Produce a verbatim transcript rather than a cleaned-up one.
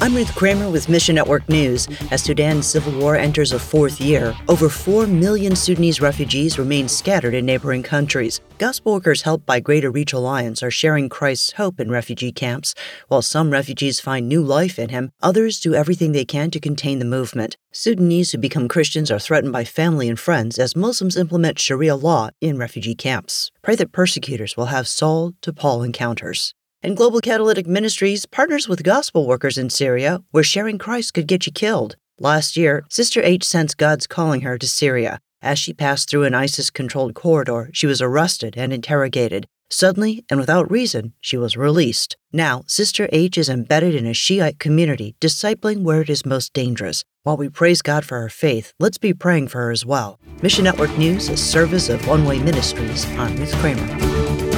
I'm Ruth Kramer with Mission Network News. As Sudan's civil war enters a fourth year, over four million Sudanese refugees remain scattered in neighboring countries. Gospel workers helped by Greater Reach Alliance are sharing Christ's hope in refugee camps. While some refugees find new life in him, others do everything they can to contain the movement. Sudanese who become Christians are threatened by family and friends as Muslims implement Sharia law in refugee camps. Pray that persecutors will have Saul to Paul encounters. And Global Catalytic Ministries partners with gospel workers in Syria, where sharing Christ could get you killed. Last year, Sister H sensed God's calling her to Syria. As she passed through an ISIS-controlled corridor, she was arrested and interrogated. Suddenly, and without reason, she was released. Now, Sister H is embedded in a Shiite community, discipling where it is most dangerous. While we praise God for her faith, let's be praying for her as well. Mission Network News, a service of One Way Ministries. I'm Ruth Kramer.